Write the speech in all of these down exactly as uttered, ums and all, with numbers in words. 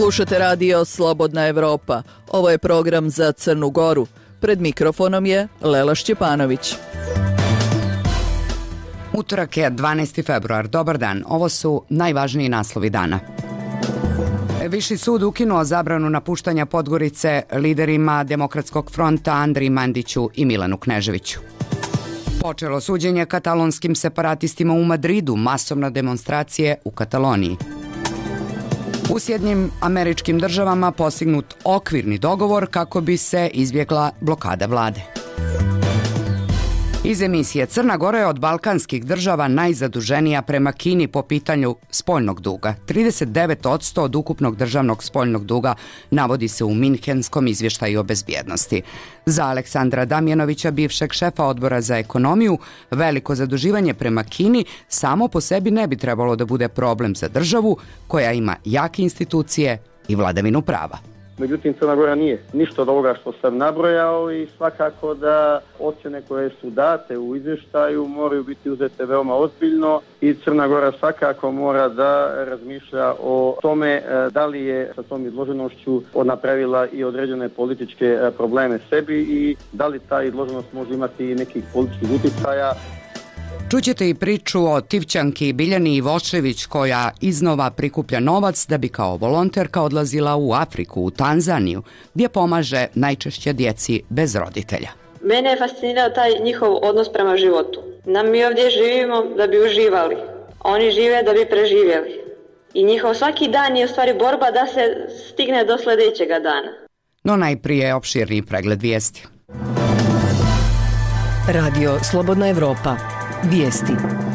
Slušate radio Slobodna Evropa. Ovo je program za Crnu Goru. Pred mikrofonom je Lela Šćepanović. Utorak je dvanaesti februar. Dobar dan. Ovo su najvažniji naslovi dana. Viši sud ukinuo zabranu napuštanja Podgorice liderima Demokratskog fronta Andriji Mandiću i Milanu Kneževiću. Počelo suđenje katalonskim separatistima u Madridu, masovne demonstracije u Kataloniji. U Sjedinjenim Američkim Državama postignut okvirni dogovor kako bi se izbjegla blokada vlade. Iz emisije Crna Gora je od balkanskih država najzaduženija prema Kini po pitanju spoljnog duga. trideset devet posto od ukupnog državnog spoljnog duga navodi se u Minhenskom izvještaju o bezbjednosti. Za Aleksandra Damjanovića, bivšeg šefa odbora za ekonomiju, veliko zaduživanje prema Kini samo po sebi ne bi trebalo da bude problem za državu koja ima jake institucije i vladavinu prava. Međutim, Crna Gora nije ništa od ovoga što sam nabrojao i svakako da ocjene koje su date u izvještaju moraju biti uzete veoma ozbiljno i Crna Gora svakako mora da razmišlja o tome da li je sa tom izloženošću napravila i određene političke probleme sebi i da li ta izloženost može imati i nekih političkih utjecaja. Čućete i priču o Tivčanki Biljani Ivošević koja iznova prikuplja novac da bi kao volonterka odlazila u Afriku, u Tanzaniju, gdje pomaže najčešće djeci bez roditelja. Mene je fascinirao taj njihov odnos prema životu. Nam mi ovdje živimo da bi uživali, oni žive da bi preživjeli. I njihov svaki dan je u stvari borba da se stigne do sljedećega dana. No najprije opširni pregled vijesti. Radio Slobodna Evropa. Vijesti.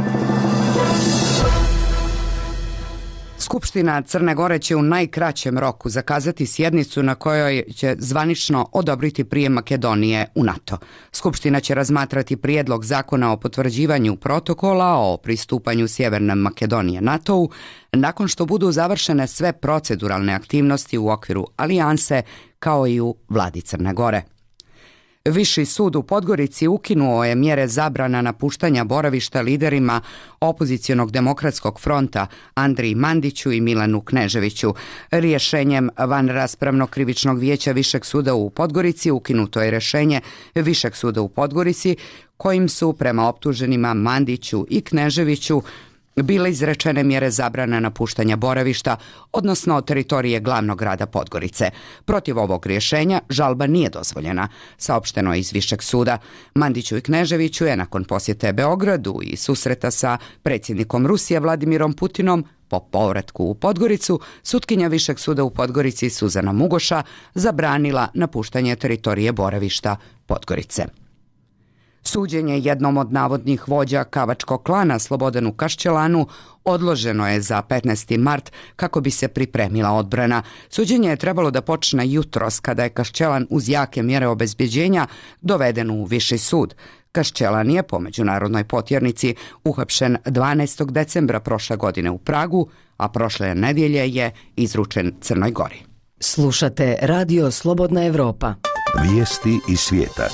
Skupština Crne Gore će u najkraćem roku zakazati sjednicu na kojoj će zvanično odobriti prijem Makedonije u NATO. Skupština će razmatrati prijedlog zakona o potvrđivanju protokola o pristupanju Sjeverne Makedonije NATO-u nakon što budu završene sve proceduralne aktivnosti u okviru alijanse kao i u vladi Crne Gore. Viši sud u Podgorici ukinuo je mjere zabrana napuštanja boravišta liderima opozicionog Demokratskog fronta Andriji Mandiću i Milanu Kneževiću. Rješenjem vanraspravnog krivičnog vijeća Višeg suda u Podgorici ukinuto je rješenje Višeg suda u Podgorici kojim su prema optuženima Mandiću i Kneževiću bile izrečene mjere zabrane napuštanja boravišta, odnosno teritorije glavnog grada Podgorice. Protiv ovog rješenja žalba nije dozvoljena, saopšteno je iz Višeg suda. Mandiću i Kneževiću je nakon posjete Beogradu i susreta sa predsjednikom Rusije Vladimirom Putinom po povratku u Podgoricu, sutkinja Višeg suda u Podgorici Suzana Mugoša zabranila napuštanje teritorije boravišta Podgorice. Suđenje jednom od navodnih vođa kavačkog klana Slobodanu Kašćelanu odloženo je za petnaesti mart kako bi se pripremila odbrana. Suđenje je trebalo da počne jutros kada je Kašćelan uz jake mjere obezbjeđenja doveden u Viši sud. Kašćelan je po međunarodnoj potjernici uhapšen dvanaestog decembra prošle godine u Pragu, a prošle nedjelje je izručen Crnoj Gori. Slušate radio Slobodna Evropa. Vijesti iz svijeta.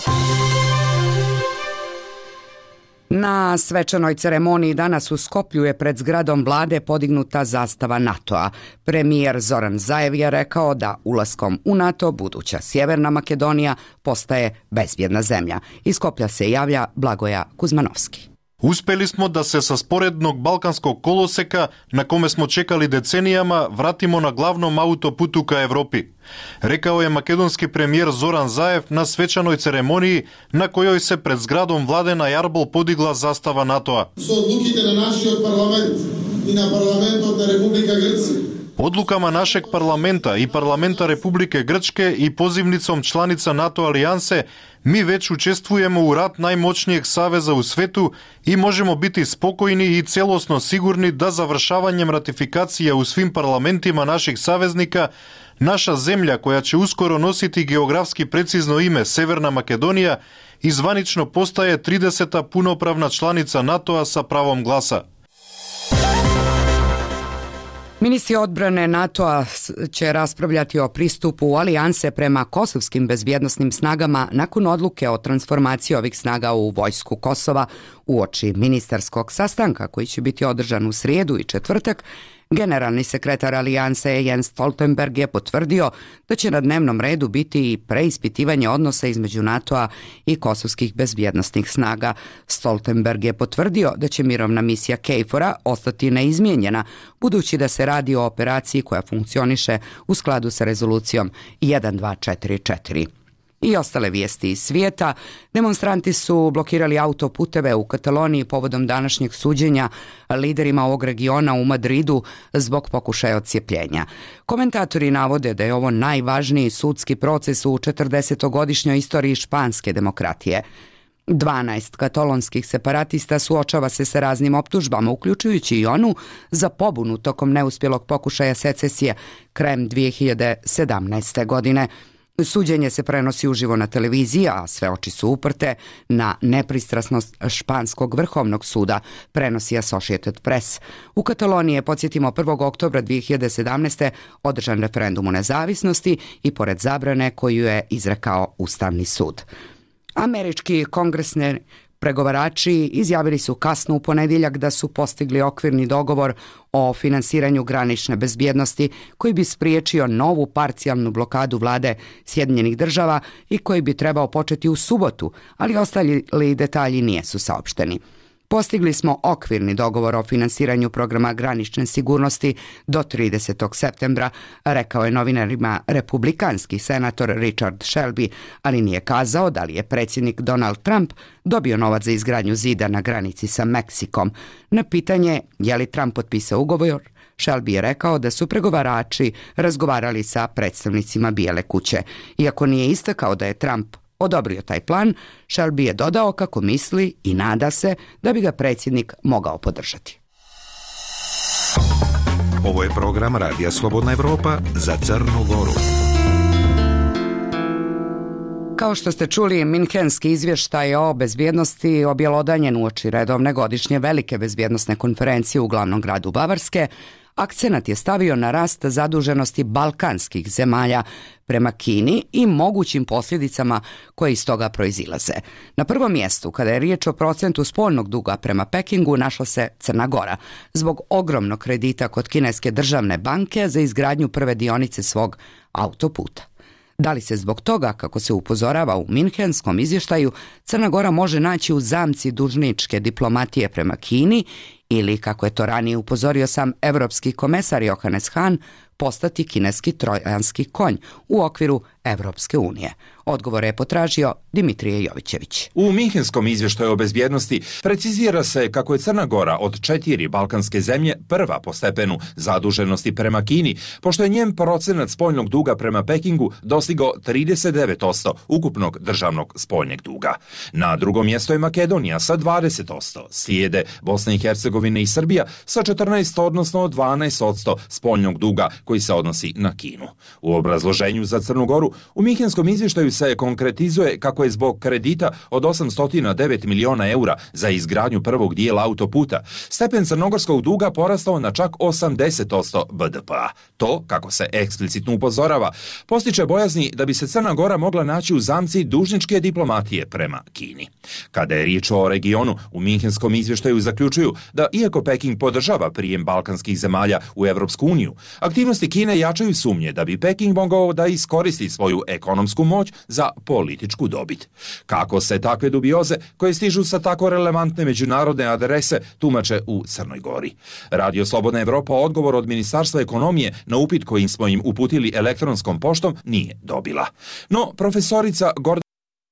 Na svečanoj ceremoniji danas u Skoplju je pred zgradom vlade podignuta zastava NATO-a. Premijer Zoran Zaev je rekao da ulaskom u NATO buduća Sjeverna Makedonija postaje bezbjedna zemlja. Iz Skoplja se javlja Blagoja Kuzmanovski. Uspeli smo da se sa sporednog balkanskog koloseka, na kome smo čekali decenijama, vratimo na glavnom autoputu ka Evropi, rekao je makedonski premijer Zoran Zaev na svečanoj ceremoniji na kojoj se pred zgradom vlade na Jarbol podigla zastava NATO-a. Su odlukite na naš parlament i na parlament od Republika Grčke. Odlukama našeg parlamenta i parlamenta Republike Grčke i pozivnicom članica NATO alijanse mi već učestvujemo u rat najmoćnijeg saveza u svetu i možemo biti spokojni i celosno sigurni da završavanjem ratifikacije u svim parlamentima naših saveznika naša zemlja, koja će uskoro nositi geografski precizno ime Severna Makedonija, i zvanično postaje trideseta punopravna članica NATO-a sa pravom glasa. Ministri odbrane NATO-a će raspravljati o pristupu alijanse prema kosovskim bezbjednosnim snagama nakon odluke o transformaciji ovih snaga u vojsku Kosova uoči ministarskog sastanka koji će biti održan u srijedu i četvrtak, Generalni sekretar Alijanse Jens Stoltenberg je potvrdio da će na dnevnom redu biti i preispitivanje odnosa između NATO-a i kosovskih bezbjednosnih snaga. Stoltenberg je potvrdio da će mirovna misija KFOR-a ostati neizmijenjena, budući da se radi o operaciji koja funkcioniše u skladu sa rezolucijom jedan dva četiri četiri. I ostale vijesti iz svijeta. Demonstranti su blokirali autoputeve u Kataloniji povodom današnjeg suđenja liderima ovog regiona u Madridu zbog pokušaja odcijepljenja. Komentatori navode da je ovo najvažniji sudski proces u četrdesetogodišnjoj istoriji španske demokratije. dvanaest katalonskih separatista suočava se sa raznim optužbama, uključujući i onu za pobunu tokom neuspjelog pokušaja secesije krajem dvije hiljade sedamnaeste. godine. Suđenje se prenosi uživo na televiziji, a sve oči su uprte na nepristrasnost španskog vrhovnog suda, prenosi Associated Press. U Kataloniji je, podsjetimo, prvog oktobra dvije hiljade sedamnaeste. održan referendum o nezavisnosti i pored zabrane koju je izrekao Ustavni sud. Američki kongresni pregovarači izjavili su kasno u ponedjeljak da su postigli okvirni dogovor o finansiranju granične bezbjednosti koji bi spriječio novu parcijalnu blokadu vlade Sjedinjenih država i koji bi trebao početi u subotu, ali ostali detalji nisu saopšteni. Postigli smo okvirni dogovor o finansiranju programa granične sigurnosti do tridesetog septembra, rekao je novinarima republikanski senator Richard Shelby, ali nije kazao da li je predsjednik Donald Trump dobio novac za izgradnju zida na granici sa Meksikom. Na pitanje je li Trump potpisao ugovor, Shelby je rekao da su pregovarači razgovarali sa predstavnicima Bijele kuće. Iako nije istakao da je Trump odobrio taj plan, Shelby je dodao kako misli i nada se da bi ga predsjednik mogao podržati. Ovo je program Radija Slobodna Evropa za Crnu Goru. Kao što ste čuli, Minhenski izvještaj o bezbjednosti objelodanjen uoči redovne godišnje velike bezbjednosne konferencije u glavnom gradu Bavarske. Akcenat je stavio na rast zaduženosti balkanskih zemalja prema Kini i mogućim posljedicama koje iz toga proizilaze. Na prvom mjestu, kada je riječ o procentu spoljnog duga prema Pekingu, našla se Crna Gora zbog ogromnog kredita kod kineske državne banke za izgradnju prve dionice svog autoputa. Da li se zbog toga, kako se upozorava u Minhenskom izvještaju, Crna Gora može naći u zamci dužničke diplomatije prema Kini ili, kako je to ranije upozorio sam evropski komesar Johannes Hahn, postati kineski trojanski konj u okviru Evropske unije? Odgovore je potražio Dimitrije Jovićević. U Minhenskom izvještaju o bezbjednosti precizira se kako je Crna Gora od četiri balkanske zemlje prva po stepenu zaduženosti prema Kini, pošto je njen procenat spoljnog duga prema Pekingu dostigao trideset devet posto ukupnog državnog spoljnjeg duga. Na drugom mjestu je Makedonija sa dvadeset posto, slijede Bosna i Hercegovina i Srbija sa četrnaest odnosno dvanaest posto spoljnog duga koji se odnosi na Kinu. U obrazloženju za Crnu Goru u Minhenskom izvještaju se konkretizuje kako je zbog kredita od osamsto devet miliona eura za izgradnju prvog dijela autoputa stepen crnogorskog duga porastao na čak osamdeset posto B D P-a. To, kako se eksplicitno upozorava, postiče bojazni da bi se Crna Gora mogla naći u zamci dužničke diplomatije prema Kini. Kada je riječ o regionu, u Minhenskom izvještaju zaključuju da iako Peking podržava prijem balkanskih zemalja u Evropsku uniju, aktivnosti Kine jačaju sumnje da bi Peking mogao da iskoristi svoju ekonomsku moć za političku dobit. Kako se takve dubioze, koje stižu sa tako relevantne međunarodne adrese, tumače u Crnoj Gori? Radio Slobodna Evropa odgovor od Ministarstva ekonomije na upit kojim smo im uputili elektronskom poštom nije dobila. No, profesorica Gordana,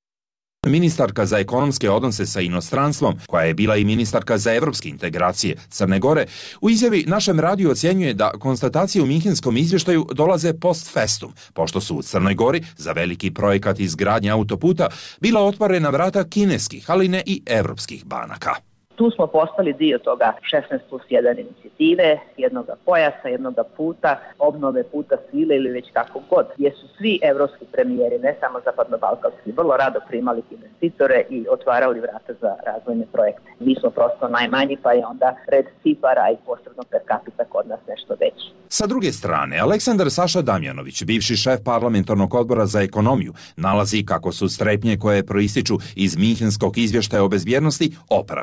ministarka za ekonomske odnose sa inostranstvom, koja je bila i ministarka za evropske integracije Crne Gore, u izjavi našem radiju ocjenjuje da konstatacije u Minhenskom izvještaju dolaze post festum, pošto su u Crnoj Gori za veliki projekat izgradnje autoputa bila otvorena vrata kineskih, ali ne i evropskih banaka. Tu smo postali dio toga šesnaest plus jedan inicijative, jednoga pojasa, jednoga puta, obnove puta svile ili već kako god, gdje su svi evropski premijeri, ne samo zapadno-balkanski, vrlo rado primali investitore i otvarali vrata za razvojne projekte. Mi smo prosto najmanji, pa je onda red cipara i posebno per capita kod nas nešto veći. Sa druge strane, Aleksandar Saša Damjanović, bivši šef parlamentarnog odbora za ekonomiju, nalazi kako su strepnje koje proističu iz Minhenskog izvještaja o bezbjednosti opravdane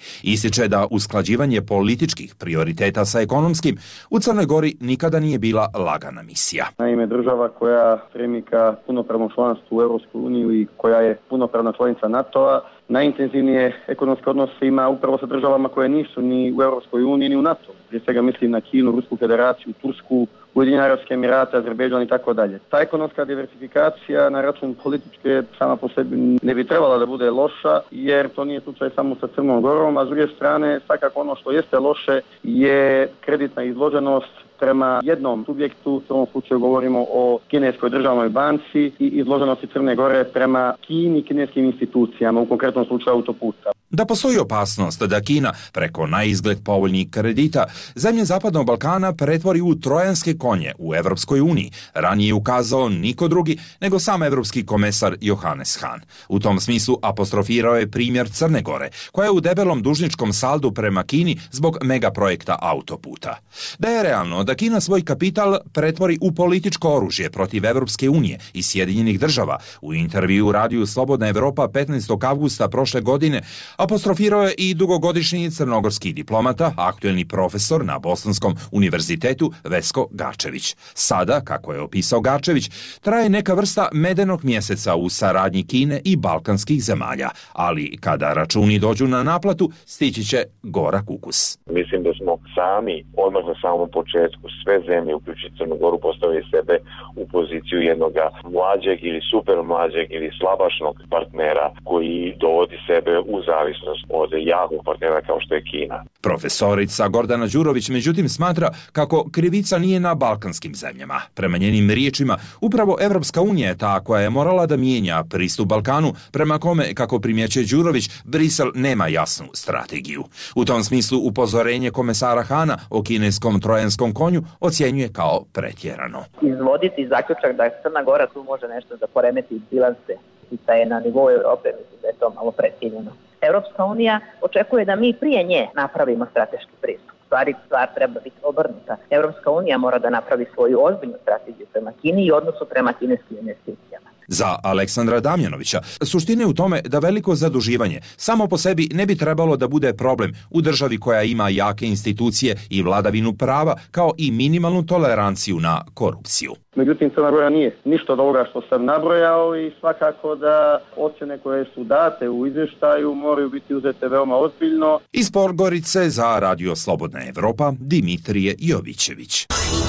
Ističe da usklađivanje političkih prioriteta sa ekonomskim u Crnoj Gori nikada nije bila lagana misija. Naime, država koja stremi ka punopravnom članstvu u Europskoj uniji i koja je punopravna članica NATO-a, najintenzivnije ekonomske odnose ima upravo sa državama koje nisu ni u Europskoj uniji ni u NATO. Prije svega mislim na Kinu, Rusku federaciju, Tursku, Ujedinjene Arapske Emirate, Azerbejdžan i tako dalje. Ta ekonomska diversifikacija na račun političke sama po sebi ne bi trebala da bude loša, jer to nije slučaj samo sa Crnom Gorom, a s druge strane svakako ono što jeste loše je kreditna izloženost prema jednom subjektu, u ovom slučaju govorimo o kineskoj državnoj banci i izloženosti Crne Gore prema Kini, kineskim institucijama, u konkretnom slučaju autoputa. Da postoji opasnost da Kina preko naizgled povoljnih kredita zemlje Zapadnog Balkana pretvori u trojanske konje u Evropskoj uniji, ranije je ukazao niko drugi nego sam evropski komesar Johannes Hahn. U tom smislu apostrofirao je primjer Crne Gore, koja je u debelom dužničkom saldu prema Kini zbog megaprojekta autoputa. Da je realno da Kina svoj kapital pretvori u političko oružje protiv Evropske unije i Sjedinjenih država, u intervju u radiju Slobodna Evropa petnaestog avgusta prošle godine apostrofirao je i dugogodišnji crnogorski diplomata, aktuelni profesor na Bosanskom univerzitetu Vesko Gačević. Sada, kako je opisao Gačević, traje neka vrsta medenog mjeseca u saradnji Kine i balkanskih zemalja, ali kada računi dođu na naplatu, stići će gorak ukus. Mislim da smo sami, odmah na samom početku, sve zemlje, uključujući Crnu Goru, postavili sebe u poziciju jednog mlađeg ili super mlađeg ili slabašnog partnera koji dovodi sebe u zavisnost od jakog partnera kao što je Kina. Profesorica Gordana Đurović međutim smatra kako krivica nije na balkanskim zemljama. Prema njenim riječima, upravo Evropska unija je ta koja je morala da mijenja pristup Balkanu, prema kome, kako primjećuje Đurović, Brisel nema jasnu strategiju. U tom smislu upozorenje komesara Hana o kineskom trojanskom konju ocjenjuje kao pretjerano. Izvoditi zaključak da Crna Gora tu može nešto da poremeti bilanse i da je na nivou Europe, mislim da je to malo pretjerano. Europska unija očekuje da mi prije nje napravimo strateški pristup. Stvari, stvar treba biti obrnuta. Europska unija mora da napravi svoju ozbiljnu strategiju prema Kini i odnosu prema kineskim investicijama. Za Aleksandra Damjanovića, suština je u tome da veliko zaduživanje samo po sebi ne bi trebalo da bude problem u državi koja ima jake institucije i vladavinu prava, kao i minimalnu toleranciju na korupciju. Međutim, Crna Gora nije ništa od ovoga što sam nabrojao i svakako da ocjene koje su date u izvještaju moraju biti uzete veoma ozbiljno. Iz Podgorice za Radio Slobodna Evropa, Dimitrije Jovićević.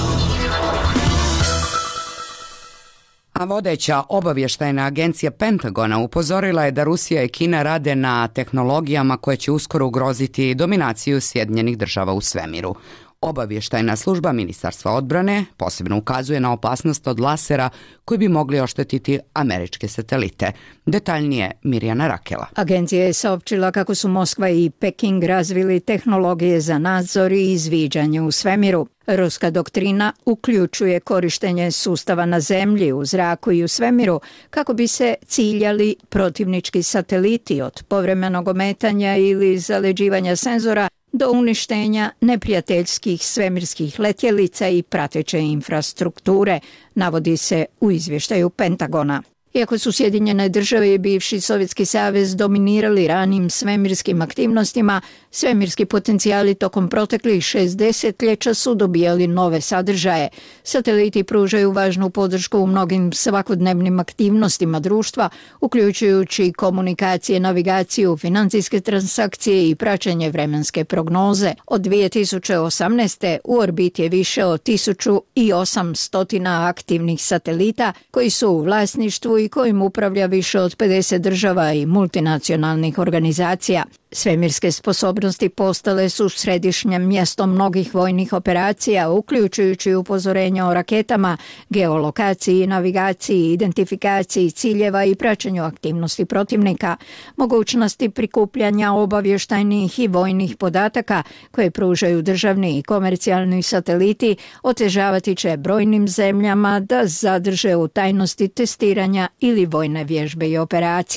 A vodeća obavještajna agencija Pentagona upozorila je da Rusija i Kina rade na tehnologijama koje će uskoro ugroziti dominaciju Sjedinjenih država u svemiru. Obavještajna služba Ministarstva odbrane posebno ukazuje na opasnost od lasera koji bi mogli oštetiti američke satelite. Detaljnije Mirjana Rakela. Agencija je saopćila kako su Moskva i Peking razvili tehnologije za nadzor i izviđanje u svemiru. Ruska doktrina uključuje korištenje sustava na zemlji, u zraku i u svemiru kako bi se ciljali protivnički sateliti od povremenog ometanja ili zaleđivanja senzora do uništenja neprijateljskih svemirskih letjelica i prateće infrastrukture, navodi se u izvještaju Pentagona. Iako su Sjedinjene države i bivši Sovjetski savez dominirali ranim svemirskim aktivnostima, svemirski potencijali tokom proteklih šest desetljeća su dobijali nove sadržaje. Sateliti pružaju važnu podršku u mnogim svakodnevnim aktivnostima društva, uključujući komunikacije, navigaciju, financijske transakcije i praćenje vremenske prognoze. Od dvije tisuće osamnaeste. u orbiti je više od tisuću osamsto aktivnih satelita koji su u vlasništvu i kojim upravlja više od pedeset država i multinacionalnih organizacija. Svemirske sposobnosti postale su središnjem mjestom mnogih vojnih operacija, uključujući upozorenja o raketama, geolokaciji, navigaciji, identifikaciji ciljeva i praćenju aktivnosti protivnika. Mogućnosti prikupljanja obavještajnih i vojnih podataka koje pružaju državni i komercijalni sateliti otežavati će brojnim zemljama da zadrže u tajnosti testiranja ili vojne vježbe i operacije.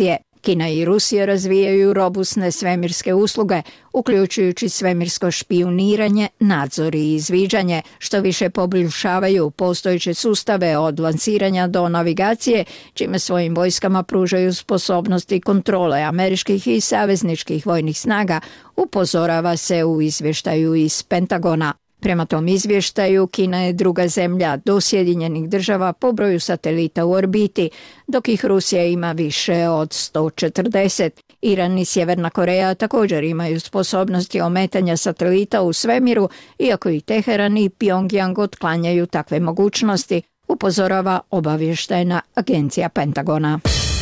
Kina i Rusija razvijaju robustne svemirske usluge, uključujući svemirsko špijuniranje, nadzor i izviđanje, što više poboljšavaju postojeće sustave od lansiranja do navigacije, čime svojim vojskama pružaju sposobnosti kontrole američkih i savezničkih vojnih snaga, upozorava se u izvještaju iz Pentagona. Prema tom izvještaju, Kina je druga zemlja do Sjedinjenih država po broju satelita u orbiti, dok ih Rusija ima više od sto četrdeset. Iran i Sjeverna Koreja također imaju sposobnosti ometanja satelita u svemiru, iako i Teheran i Pjongjang otklanjaju takve mogućnosti, upozorava obavještajna agencija Pentagona.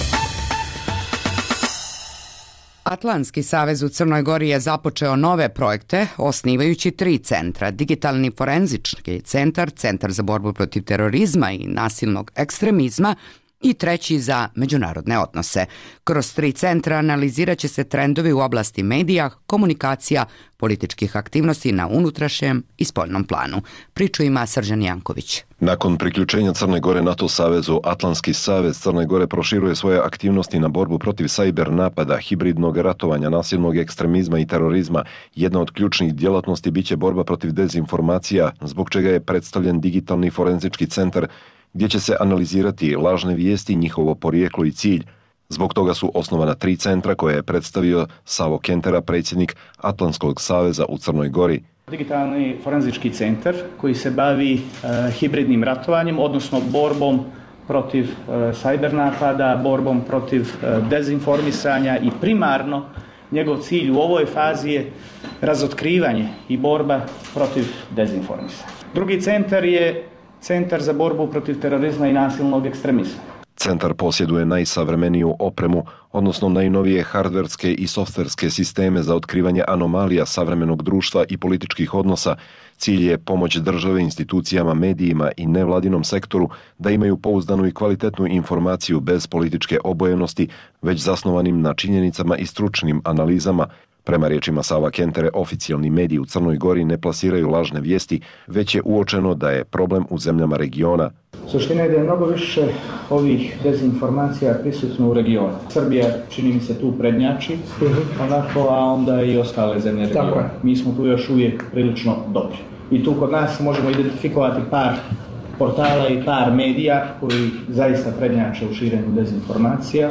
Atlantski savez u Crnoj Gori je započeo nove projekte osnivajući tri centra. Digitalni forenzički centar, centar za borbu protiv terorizma i nasilnog ekstremizma i treći za međunarodne odnose. Kroz tri centra analizirat će se trendovi u oblasti medija, komunikacija, političkih aktivnosti na unutrašnjem i spoljnom planu. Priču ima Srđan Janković. Nakon priključenja Crne Gore NATO savezu, Atlantski savez Crne Gore proširuje svoje aktivnosti na borbu protiv sajber napada, hibridnog ratovanja, nasilnog ekstremizma i terorizma. Jedna od ključnih djelatnosti biće borba protiv dezinformacija, zbog čega je predstavljen digitalni forenzički centar gdje će se analizirati lažne vijesti, njihovo porijeklo i cilj. Zbog toga su osnovana tri centra koje je predstavio Savo Kentera, predsjednik Atlantskog saveza u Crnoj Gori. Digitalni forenzički centar koji se bavi e, hibridnim ratovanjem, odnosno borbom protiv e, sajber napada, borbom protiv e, dezinformisanja i primarno njegov cilj u ovoj fazi je razotkrivanje i borba protiv dezinformisanja. Drugi centar je Centar za borbu protiv terorizma i nasilnog ekstremizma. Centar posjeduje najsavremeniju opremu, odnosno najnovije hardverske i softverske sisteme za otkrivanje anomalija savremenog društva i političkih odnosa. Cilj je pomoć države, institucijama, medijima i nevladinom sektoru da imaju pouzdanu i kvalitetnu informaciju bez političke obojenosti, već zasnovanim na činjenicama i stručnim analizama. Prema riječima Sava Kentere, oficijalni mediji u Crnoj Gori ne plasiraju lažne vijesti, već je uočeno da je problem u zemljama regiona. Suština je da je mnogo više ovih dezinformacija prisutno u regionu. Srbija, čini mi se, tu prednjači, onako, a onda i ostale zemlje regiona. Mi smo tu još uvijek prilično dobri. I tu kod nas možemo identifikovati par portala i par medija koji zaista prednjače u širenju dezinformacija,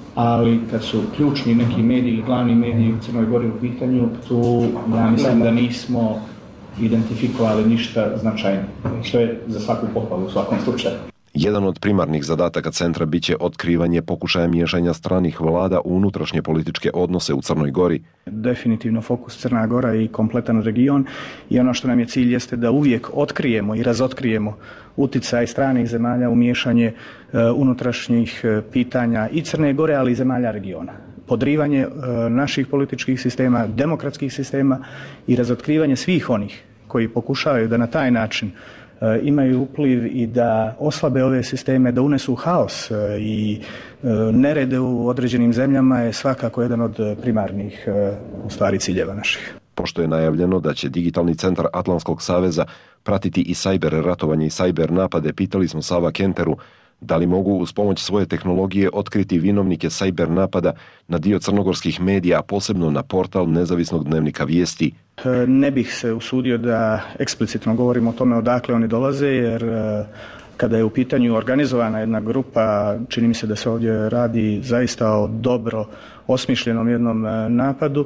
ali kad su ključni neki mediji ili glavni mediji u Crnoj Gori u pitanju, tu ja mislim da nismo identifikovali ništa značajno, što je za svaku pohvalu u svakom slučaju. Jedan od primarnih zadataka centra biće otkrivanje pokušaja miješanja stranih vlada u unutrašnje političke odnose u Crnoj Gori. Definitivno fokus Crna Gora i kompletan region i ono što nam je cilj jeste da uvijek otkrijemo i razotkrijemo uticaj stranih zemalja u miješanje uh, unutrašnjih uh, pitanja i Crne Gore, ali i zemalja regiona. Podrivanje uh, naših političkih sistema, demokratskih sistema i razotkrivanje svih onih koji pokušavaju da na taj način imaju upliv i da oslabe ove sisteme, da unesu haos i nerede u određenim zemljama je svakako jedan od primarnih u stvari ciljeva naših. Pošto je najavljeno da će digitalni centar Atlantskog saveza pratiti i sajber ratovanje i sajber napade, pitali smo Sava Kenteru da li mogu uz pomoć svoje tehnologije otkriti vinovnike sajber napada na dio crnogorskih medija, posebno na portal nezavisnog dnevnika vijesti. Ne bih se usudio da eksplicitno govorim o tome odakle oni dolaze, jer kada je u pitanju organizovana jedna grupa, čini mi se da se ovdje radi zaista o dobro osmišljenom jednom napadu.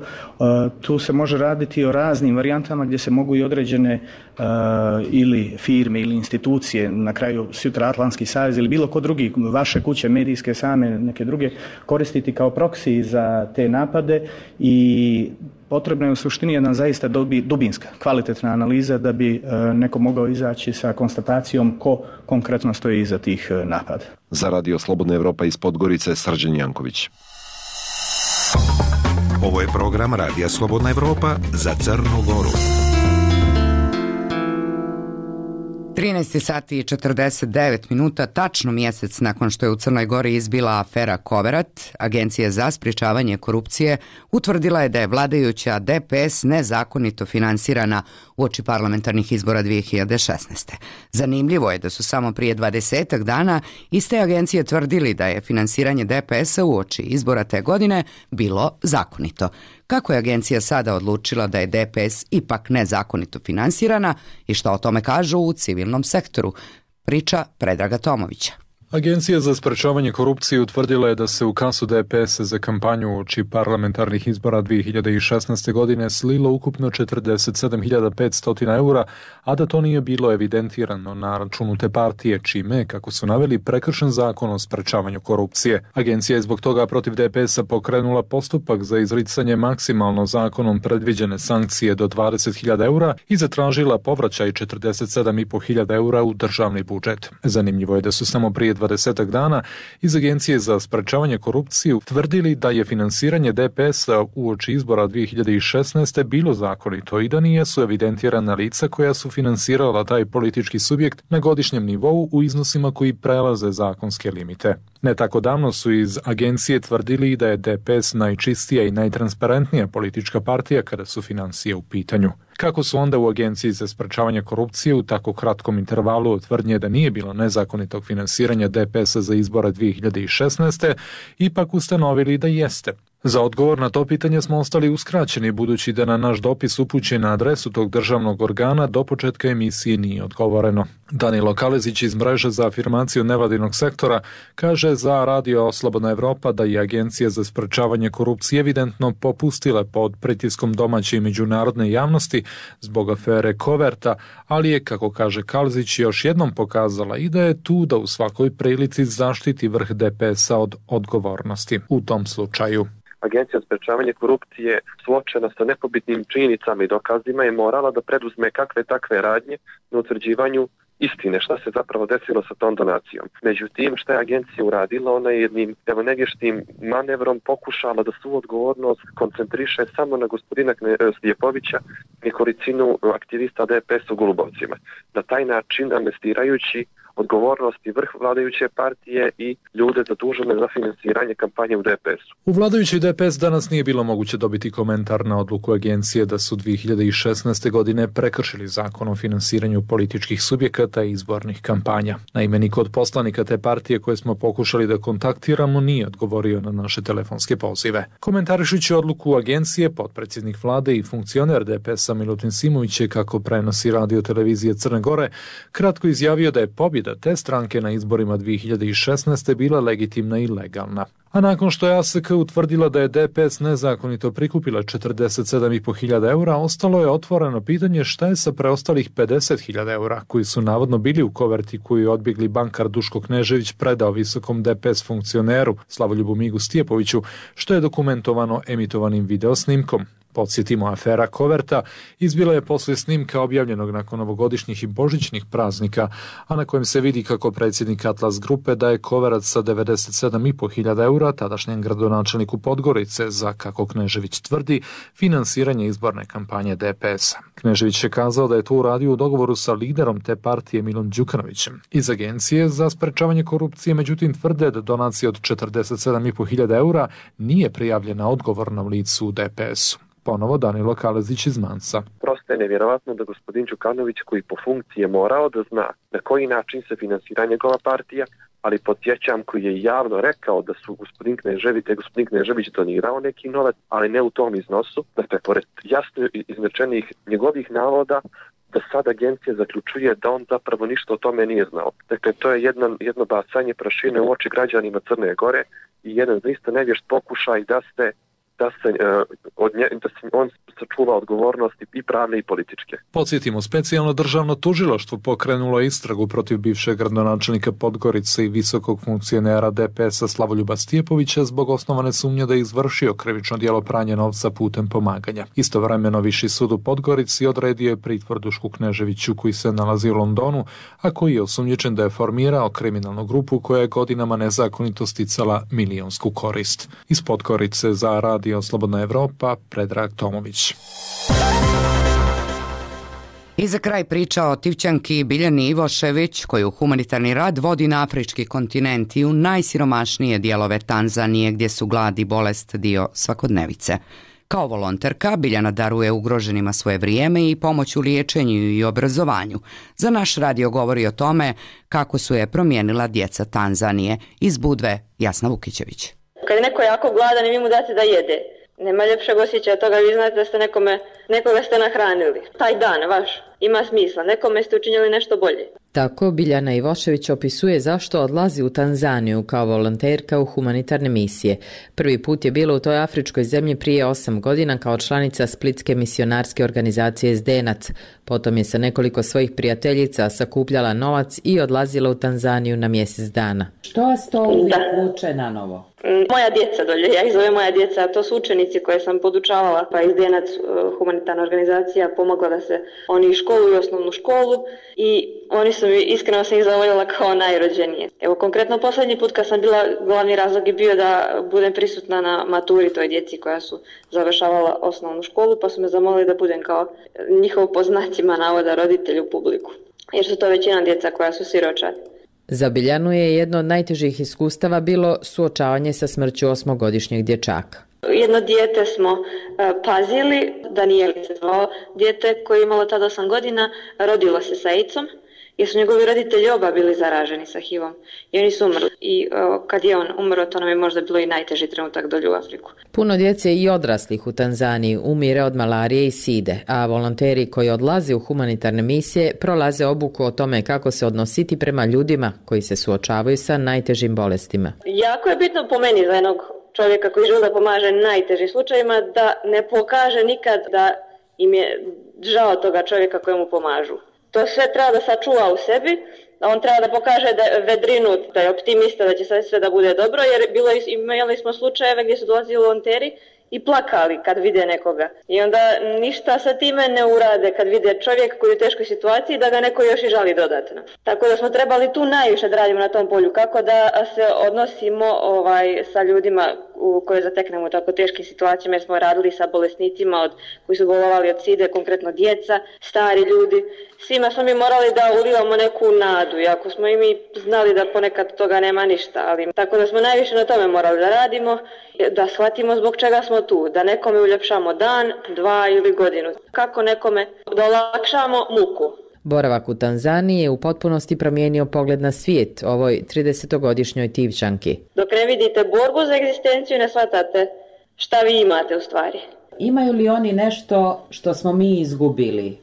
Tu se može raditi o raznim varijantama gdje se mogu i određene uh, ili firme ili institucije, na kraju sutra Atlantski savez ili bilo ko drugi, vaše kuće medijske same, neke druge, koristiti kao proksi za te napade i potrebna je u suštini jedna zaista dubinska, kvalitetna analiza da bi uh, neko mogao izaći sa konstatacijom ko konkretno stoji iza tih uh, napada. Za Radio Slobodna Evropa iz Podgorice, Srđan Janković. Ovo je program Radija Slobodna Evropa za Crnu Goru. trinaest sati i četrdeset devet minuta, tačno mjesec nakon što je u Crnoj Gori izbila afera Koverat, Agencija za sprječavanje korupcije utvrdila je da je vladajuća D P S nezakonito finansirana uoči parlamentarnih izbora dvije hiljade šesnaeste. Zanimljivo je da su samo prije dvadesetak dana iste agencije tvrdili da je finansiranje D P S-a uoči izbora te godine bilo zakonito. Kako je agencija sada odlučila da je D P S ipak nezakonito finansirana i što o tome kažu u civilnom sektoru, priča Predraga Tomovića. Agencija za sprečavanje korupcije utvrdila je da se u kasu D P S za kampanju uoči parlamentarnih izbora dvije hiljade šesnaeste. godine slilo ukupno četrdeset sedam hiljada petsto eura, a da to nije bilo evidentirano na računu te partije, čime, kako su naveli, prekršen zakon o sprečavanju korupcije. Agencija je zbog toga protiv D P S-a pokrenula postupak za izricanje maksimalno zakonom predviđene sankcije do dvadeset hiljada eura i zatražila povraćaj četrdeset sedam i po hiljada eura u državni budžet. Zanimljivo je da su samo prije dvadesetak dana iz Agencije za sprečavanje korupcije tvrdili da je finansiranje D P S-a uoči izbora dvije hiljade šesnaeste. bilo zakonito i da nijesu evidentirana lica koja su finansirala taj politički subjekt na godišnjem nivou u iznosima koji prelaze zakonske limite. Ne tako davno su iz agencije tvrdili da je D P S najčistija i najtransparentnija politička partija kada su financije u pitanju. Kako su onda u Agenciji za sprečavanje korupcije u tako kratkom intervalu od tvrdnje da nije bilo nezakonitog finansiranja D P S-a za izbore dvije hiljade šesnaeste. ipak ustanovili da jeste? Za odgovor na to pitanje smo ostali uskraćeni, budući da na naš dopis upućen na adresu tog državnog organa do početka emisije nije odgovoreno. Danilo Kalezić iz mreže za afirmaciju nevladinog sektora kaže za Radio Slobodna Evropa da je Agencija za sprečavanje korupcije evidentno popustila pod pritiskom domaće i međunarodne javnosti zbog afere Koverta, ali je, kako kaže Kalezić, još jednom pokazala i da je tu da u svakoj prilici zaštiti vrh D P S-a od odgovornosti u tom slučaju. Agencija za sprečavanje korupcije suočena sa nepobitnim činjenicama i dokazima je morala da preduzme kakve takve radnje na utvrđivanju istine šta se zapravo desilo sa tom donacijom. Međutim, šta je agencija uradila, ona je jednim evo negeštim manevrom pokušala da svu odgovornost koncentriše samo na gospodina Stjepovića, nekolicinu aktivista D P S u Golubovcima. Na taj način amnestirajući odgovornosti vrh vladajuće partije i ljude zadužene za finansiranje kampanje u D P S-u. U vladajućoj D P S danas nije bilo moguće dobiti komentar na odluku agencije da su dvije hiljade šesnaeste. godine prekršili zakon o finansiranju političkih subjekata i izbornih kampanja. Naime, niko od poslanika te partije koje smo pokušali da kontaktiramo nije odgovorio na naše telefonske pozive. Komentarišući odluku agencije, potpredsjednik vlade i funkcioner D P S-a Milutin Simović je, kako prenosi radio televizije Crne Gore, kratko izjavio da je pobjeda da te stranke na izborima dvije hiljade šesnaeste. bila legitimna i legalna. A nakon što je A S K utvrdila da je D P S nezakonito prikupila četrdeset sedam i po hiljada eura, ostalo je otvoreno pitanje šta je sa preostalih pedeset hiljada eura koji su navodno bili u koverti koju je odbjegli bankar Duško Knežević predao visokom D P S funkcioneru Slavoljubu Migu Stjepoviću, što je dokumentovano emitovanim videosnimkom. Podsjetimo, afera Koverta izbila je poslije snimka objavljenog nakon novogodišnjih i božićnih praznika, a na kojem se vidi kako predsjednik Atlas grupe daje koverac sa devedeset sedam i po hiljada eura tadašnjem gradonačelniku Podgorice za, kako Knežević tvrdi, finansiranje izborne kampanje D P S-a. Knežević je kazao da je to uradio u dogovoru sa liderom te partije Milom Đukanovićem. Iz Agencije za sprečavanje korupcije međutim tvrde da donacija od četrdeset sedam i po hiljada eura nije prijavljena odgovornom licu u D P S-u. Ponovo Danilo Kalezić iz Mansa. Prosto je nevjerovatno da gospodin Đukanović, koji po funkciji je morao da zna na koji način se finansira njegova partija, ali podsjećam, koji je javno rekao da su gospodin Knežević, da je gospodin Knežević donirao neki novac, ali ne u tom iznosu, dakle, pored jasno izrečenih njegovih navoda, da sad agencija zaključuje da on zapravo ništa o tome nije znao. Dakle, to je jedno, jedno bacanje prašine u oči građanima Crne Gore i jedan zaista nevješt pokušaj da se da se, uh, od nje, da se on sačuva odgovornosti i pravne i političke. Podsjetimo, specijalno državno tužilaštvo pokrenulo istragu protiv bivšeg gradonačelnika Podgorice i visokog funkcionera D P S-a Slavoljuba Stjepovića zbog osnovane sumnje da je izvršio krivično djelo pranja novca putem pomaganja. Istovremeno Viši sud u Podgorici odredio je pritvor Dušku Kneževiću koji se nalazi u Londonu, a koji je osumnjičen da je formirao kriminalnu grupu koja je godinama nezakonito sticala milionsku korist. Iz Podgorice za Radio Slobodna Evropa, Predrag Tomović. I za kraj priča o Tivčanki Biljani Ivošević, koju humanitarni rad vodi na afrički kontinent i u najsiromašnije dijelove Tanzanije, gdje su glad i bolest dio svakodnevice. Kao volonterka Biljana daruje ugroženima svoje vrijeme i pomoć u liječenju i obrazovanju. Za naš radio govori o tome kako su je promijenila djeca Tanzanije. Iz Budve Jasna Vukićević. Kad je neko jako gladan i vi mu date da jede, nema ljepšeg osjećaja toga, vi znate da ste nekome, nekoga ste nahranili. Taj dan vaš ima smisla, nekome ste učinili nešto bolje. Tako Biljana Ivošević opisuje zašto odlazi u Tanzaniju kao volonterka u humanitarne misije. Prvi put je bilo u toj afričkoj zemlji prije osam godina kao članica Splitske misionarske organizacije Zdenac. Potom je sa nekoliko svojih prijateljica sakupljala novac i odlazila u Tanzaniju na mjesec dana. Što vas to uvijek vuče na novo? Moja djeca dolje, ja ih zovem moja djeca, to su učenici koje sam podučavala, pa iz Zdenac humanitarna organizacija pomogla da se oni školuju osnovnu školu i oni su mi, iskreno sam ih zavoljela kao najrođenije. Evo, konkretno posljednji put kad sam bila, glavni razlog je bio da budem prisutna na maturi toj djeci koja su završavala osnovnu školu, pa su me zamolili da budem kao njihov po znacima navoda roditelj u publiku, jer su to većina djeca koja su siročadi. Za Biljanu je jedno od najtežih iskustava bilo suočavanje sa smrću osmogodišnjeg dječaka. Jedno dijete smo uh, pazili, Danijeli se zvao, dijete koje je imalo tada osam godina, rodilo se sa AIDS-om, jer su njegovi roditelji oba bili zaraženi sa H I V-om i oni su umrli. I uh, kad je on umro, to nam je možda bilo i najteži trenutak dolje u Afriku. Puno djece i odraslih u Tanzaniji umire od malarije i side, a volonteri koji odlaze u humanitarne misije prolaze obuku o tome kako se odnositi prema ljudima koji se suočavaju sa najtežim bolestima. Jako je bitno po meni za jednog čovjeka koji želi da pomaže najtežim slučajevima da ne pokaže nikad da im je žao toga čovjeka kojemu pomažu. To sve treba da sačuva u sebi, da on treba da pokaže da je vedrinut, da je optimista, da će sad sve da bude dobro, jer bilo, imali smo slučajeve gdje su dolazili volonteri i plakali kad vide nekoga. I onda ništa sa time ne urade kad vide čovjek koji je u teškoj situaciji da ga neko još i žali dodatno. Tako da smo trebali tu najviše da radimo na tom polju, kako da se odnosimo ovaj, sa ljudima u koje zateknemo u tako teškim situacijama, jer smo radili sa bolesnicima od, koji su bolovali od side, konkretno djeca, stari ljudi. Svima smo mi morali da ulivamo neku nadu, iako smo i mi znali da ponekad toga nema ništa. Ali, tako da smo najviše na tome morali da radimo, da shvatimo zbog čega smo tu, da nekome uljepšamo dan, dva ili godinu. Kako nekome da olakšamo muku. Boravak u Tanzaniji je u potpunosti promijenio pogled na svijet ovoj tridesetogodišnjoj Tivčanki. Dok ne vidite borbu za egzistenciju, ne shvatate šta vi imate u stvari. Imaju li oni nešto što smo mi izgubili?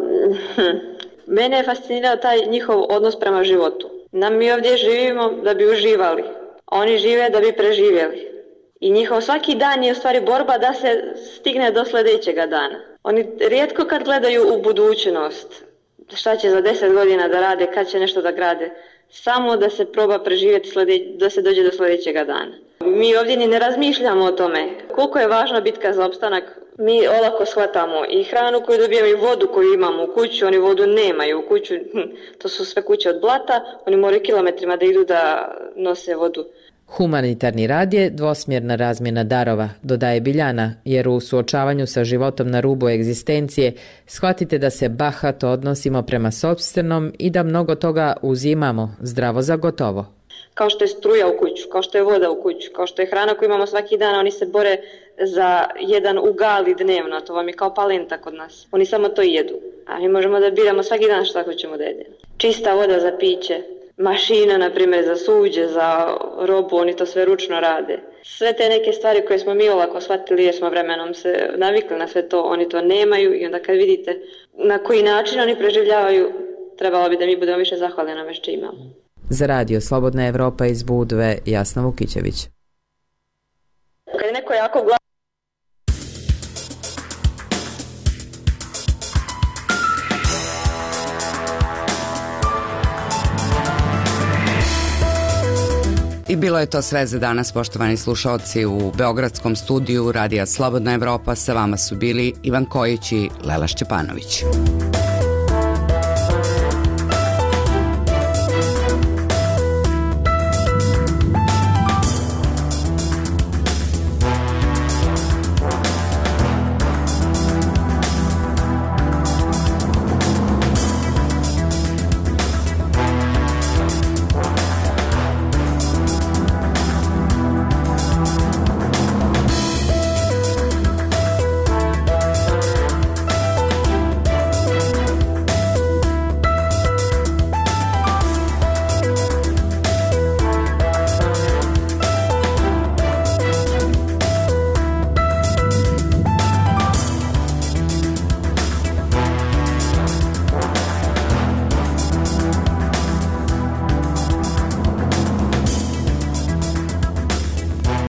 Mene je fascinirao taj njihov odnos prema životu. Nam mi ovdje živimo da bi uživali, oni žive da bi preživjeli. I njihov svaki dan je u stvari borba da se stigne do sljedećega dana. Oni rijetko kad gledaju u budućnost, šta će za deset godina da rade, kad će nešto da grade. Samo da se proba preživjeti, sljedeć, da se dođe do sljedećega dana. Mi ovdje ni ne razmišljamo o tome. Koliko je važna bitka za opstanak, mi olako shvatamo i hranu koju dobijemo i vodu koju imamo u kuću, oni vodu nemaju u kuću, to su sve kuće od blata, oni moraju kilometrima da idu da nose vodu. Humanitarni rad je dvosmjerna razmjena darova, dodaje Biljana, jer u suočavanju sa životom na rubu egzistencije shvatite da se bahato odnosimo prema sopstvenom i da mnogo toga uzimamo zdravo za gotovo. Kao što je struja u kuću, kao što je voda u kuću, kao što je hrana koju imamo svaki dan, oni se bore za jedan ugali dnevno, to vam je kao palenta kod nas. Oni samo to jedu, a mi možemo da biramo svaki dan što hoćemo da jedemo. Čista voda za piće, mašina, na primjer, za suđe, za robu, oni to sve ručno rade. Sve te neke stvari koje smo mi olako shvatili jer smo vremenom se navikli na sve to, oni to nemaju i onda kad vidite na koji način oni preživljavaju, trebalo bi da mi budemo više zahvalni na što imamo. Za radio Slobodna Evropa iz Budve, Jasna Vukićević. Kad je neko jako glas... I bilo je to sve za danas, poštovani slušalci. U beogradskom studiju Radija Slobodna Evropa sa vama su bili Ivan Kojić i Lela Šćepanović.